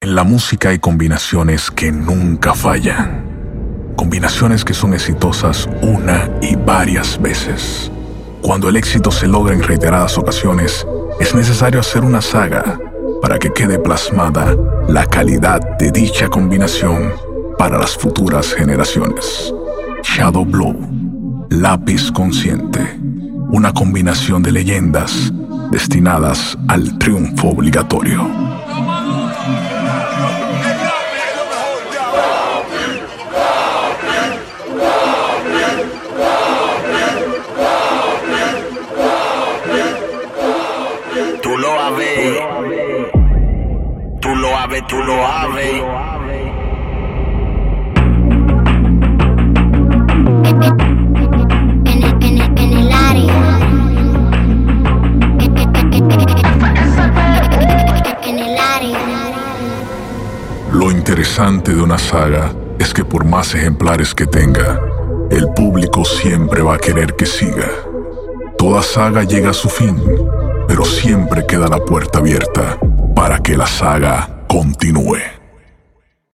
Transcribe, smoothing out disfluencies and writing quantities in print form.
En la música hay combinaciones que nunca fallan. Combinaciones que son exitosas una y varias veces. Cuando el éxito se logra en reiteradas ocasiones, es necesario hacer una saga para que quede plasmada la calidad de dicha combinación para las futuras generaciones. Shadow Blow, Lápiz Consciente, una combinación de leyendas destinadas al triunfo obligatorio. Tú lo habes, tú lo habes, tú lo habes. En el área. En el área. Lo interesante de una saga es que por más ejemplares que tenga, el público siempre va a querer que siga. Toda saga llega a su fin, pero siempre queda la puerta abierta para que la saga continúe.